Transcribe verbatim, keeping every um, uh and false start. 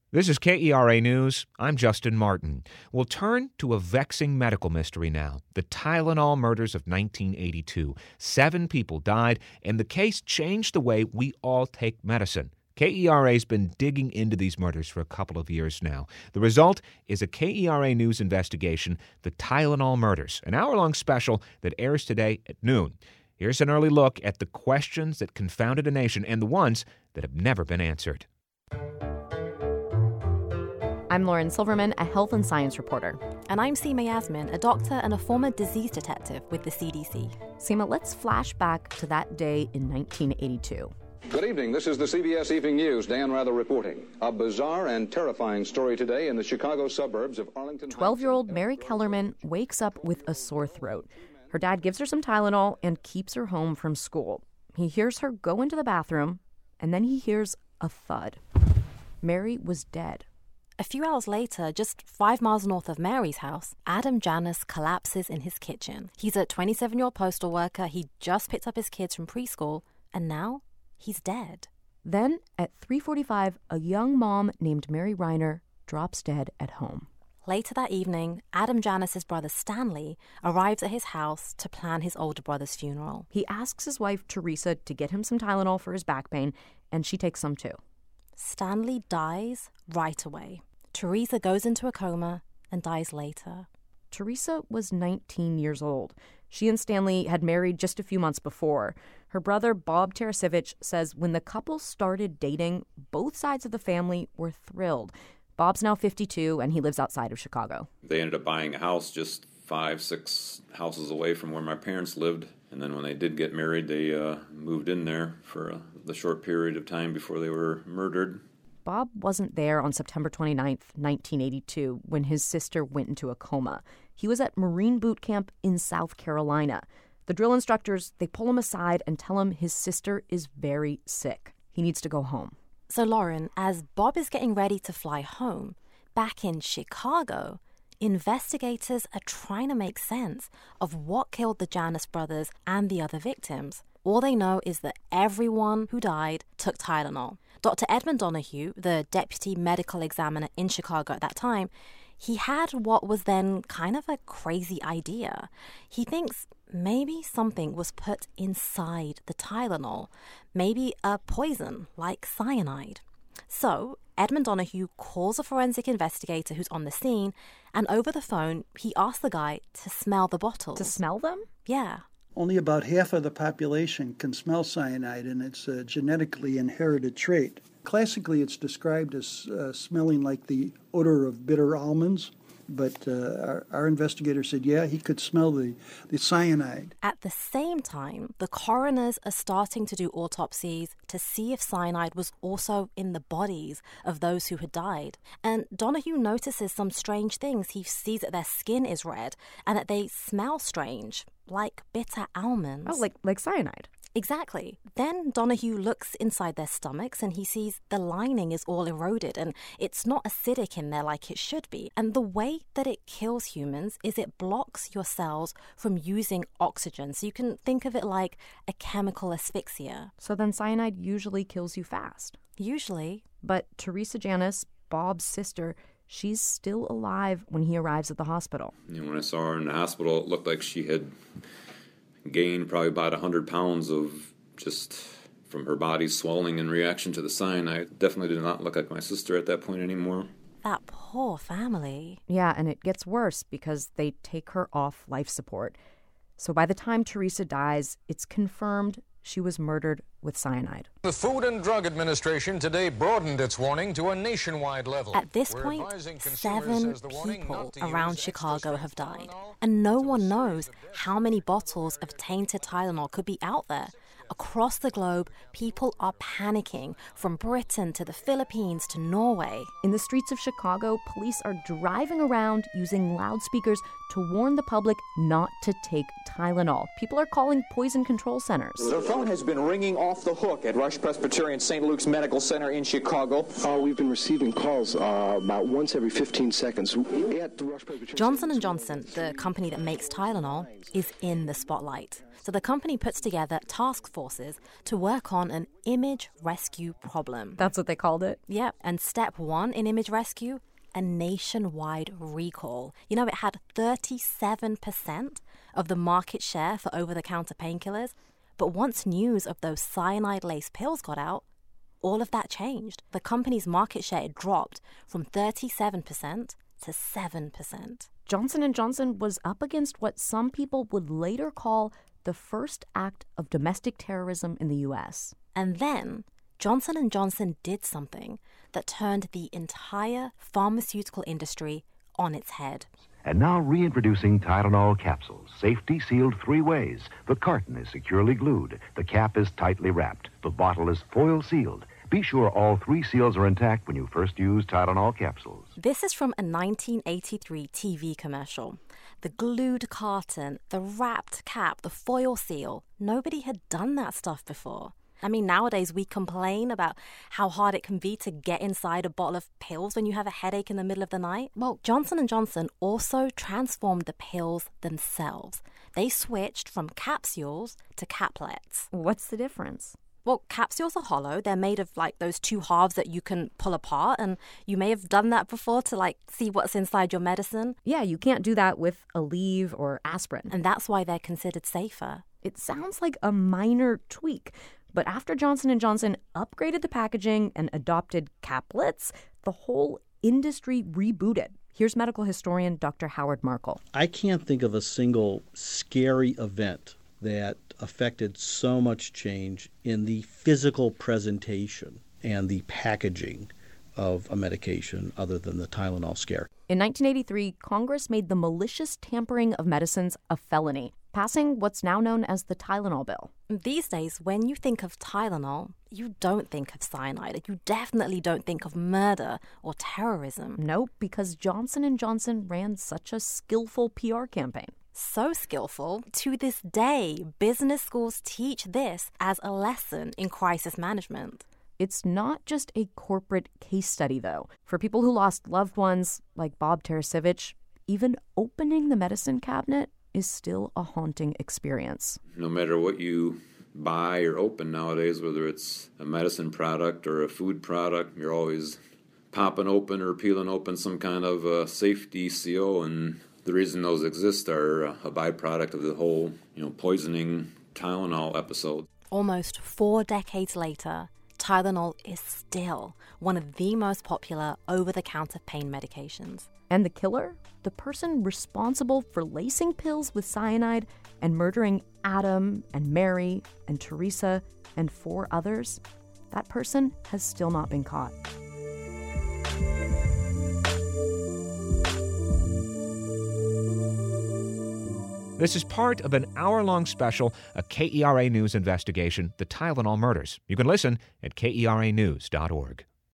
This is K E R A News. I'm Justin Martin. We'll turn to a vexing medical mystery now. The Tylenol murders of nineteen eighty-two. Seven people died, and the case changed the way we all take medicine. K E R A's been digging into these murders for a couple of years now. The result is a K E R A News investigation, The Tylenol Murders, an hour-long special that airs today at noon. Here's an early look at the questions that confounded a nation and the ones that have never been answered. I'm Lauren Silverman, a health and science reporter. And I'm Seema Yasmin, a doctor and a former disease detective with the C D C. Seema, let's flash back to that day in nineteen eighty-two. Good evening. This is the C B S Evening News. Dan Rather reporting. A bizarre and terrifying story today in the Chicago suburbs of Arlington. twelve-year-old Mary Kellerman wakes up with a sore throat. Her dad gives her some Tylenol and keeps her home from school. He hears her go into the bathroom, and then he hears a thud. Mary was dead. A few hours later, just five miles north of Mary's house, Adam Janus collapses in his kitchen. He's a twenty-seven-year-old postal worker. He just picked up his kids from preschool, and now he's dead. Then, at three forty-five, a young mom named Mary Reiner drops dead at home. Later that evening, Adam Janus's brother Stanley arrives at his house to plan his older brother's funeral. He asks his wife, Teresa, to get him some Tylenol for his back pain, and she takes some too. Stanley dies right away. Teresa goes into a coma and dies later. Teresa was nineteen years old. She and Stanley had married just a few months before. Her brother, Bob Tarasevich, says when the couple started dating, both sides of the family were thrilled. Bob's now fifty-two, and he lives outside of Chicago. They ended up buying a house just five, six houses away from where my parents lived. And then when they did get married, they uh, moved in there for uh, the short period of time before they were murdered. Bob wasn't there on September twenty-ninth, nineteen eighty-two, when his sister went into a coma. He was at Marine Boot Camp in South Carolina. The drill instructors, they pull him aside and tell him his sister is very sick. He needs to go home. So, Lauren, as Bob is getting ready to fly home, back in Chicago, investigators are trying to make sense of what killed the Janus brothers and the other victims. All they know is that everyone who died took Tylenol. Doctor Edmund Donahue, the deputy medical examiner in Chicago at that time, he had what was then kind of a crazy idea. He thinks maybe something was put inside the Tylenol, maybe a poison like cyanide. So Edmund Donahue calls a forensic investigator who's on the scene, and over the phone, he asks the guy to smell the bottles. To smell them? Yeah. Only about half of the population can smell cyanide, and it's a genetically inherited trait. Classically, it's described as uh, smelling like the odor of bitter almonds, but uh, our, our investigator said, yeah, he could smell the, the cyanide. At the same time, the coroners are starting to do autopsies to see if cyanide was also in the bodies of those who had died. And Donahue notices some strange things. He sees that their skin is red and that they smell strange, like bitter almonds. Oh, like like cyanide. Exactly. Then Donahue looks inside their stomachs and he sees the lining is all eroded and it's not acidic in there like it should be. And the way that it kills humans is it blocks your cells from using oxygen. So you can think of it like a chemical asphyxia. So then cyanide usually kills you fast. Usually. But Teresa Janus, Bob's sister, she's still alive when he arrives at the hospital. You know, when I saw her in the hospital, it looked like she had gained probably about one hundred pounds of just from her body swelling in reaction to the cyanide. Definitely did not look like my sister at that point anymore. That poor family. Yeah, and it gets worse because they take her off life support. So by the time Teresa dies, it's confirmed she was murdered with cyanide. The Food and Drug Administration today broadened its warning to a nationwide level. At this We're point, seven people to around Chicago have died, and no one knows how many bottles of tainted Tylenol could be out there. Across the globe, people are panicking, from Britain to the Philippines to Norway. In the streets of Chicago, police are driving around using loudspeakers to warn the public not to take Tylenol. People are calling poison control centers. The phone has been ringing off the hook at Rush Presbyterian Saint Luke's Medical Center in Chicago. Uh, we've been receiving calls uh, about once every fifteen seconds. At the Rush Presbyterian Johnson and Johnson, the company that makes Tylenol, is in the spotlight. So the company puts together task force forces to work on an image rescue problem. That's what they called it? Yep. And step one in image rescue, a nationwide recall. You know, it had thirty-seven percent of the market share for over-the-counter painkillers. But once news of those cyanide-laced pills got out, all of that changed. The company's market share dropped from thirty-seven percent to seven percent. Johnson and Johnson was up against what some people would later call the first act of domestic terrorism in the U S. And then Johnson and Johnson did something that turned the entire pharmaceutical industry on its head. And now reintroducing Tylenol capsules, safety sealed three ways. The carton is securely glued. The cap is tightly wrapped. The bottle is foil sealed. Be sure all three seals are intact when you first use Tylenol capsules. This is from a nineteen eighty-three T V commercial. The glued carton, the wrapped cap, the foil seal. Nobody had done that stuff before. I mean, nowadays we complain about how hard it can be to get inside a bottle of pills when you have a headache in the middle of the night. Well, Johnson and Johnson also transformed the pills themselves. They switched from capsules to caplets. What's the difference? Well, capsules are hollow. They're made of like those two halves that you can pull apart. And you may have done that before to like see what's inside your medicine. Yeah, you can't do that with Aleve or aspirin. And that's why they're considered safer. It sounds like a minor tweak. But after Johnson and Johnson upgraded the packaging and adopted caplets, the whole industry rebooted. Here's medical historian Doctor Howard Markle. I can't think of a single scary event that affected so much change in the physical presentation and the packaging of a medication other than the Tylenol scare. In nineteen eighty-three, Congress made the malicious tampering of medicines a felony, passing what's now known as the Tylenol bill. These days, when you think of Tylenol, you don't think of cyanide. You definitely don't think of murder or terrorism. Nope, because Johnson and Johnson ran such a skillful P R campaign. So skillful, to this day, business schools teach this as a lesson in crisis management. It's not just a corporate case study, though. For people who lost loved ones, like Bob Tarasevich, even opening the medicine cabinet is still a haunting experience. No matter what you buy or open nowadays, whether it's a medicine product or a food product, you're always popping open or peeling open some kind of uh, safety seal, and the reason those exist are a byproduct of the whole, you know, poisoning Tylenol episode. Almost four decades later, Tylenol is still one of the most popular over-the-counter pain medications. And the killer? The person responsible for lacing pills with cyanide and murdering Adam and Mary and Teresa and four others? That person has still not been caught. This is part of an hour-long special, a K E R A News investigation, the Tylenol murders. You can listen at K E R A news dot org.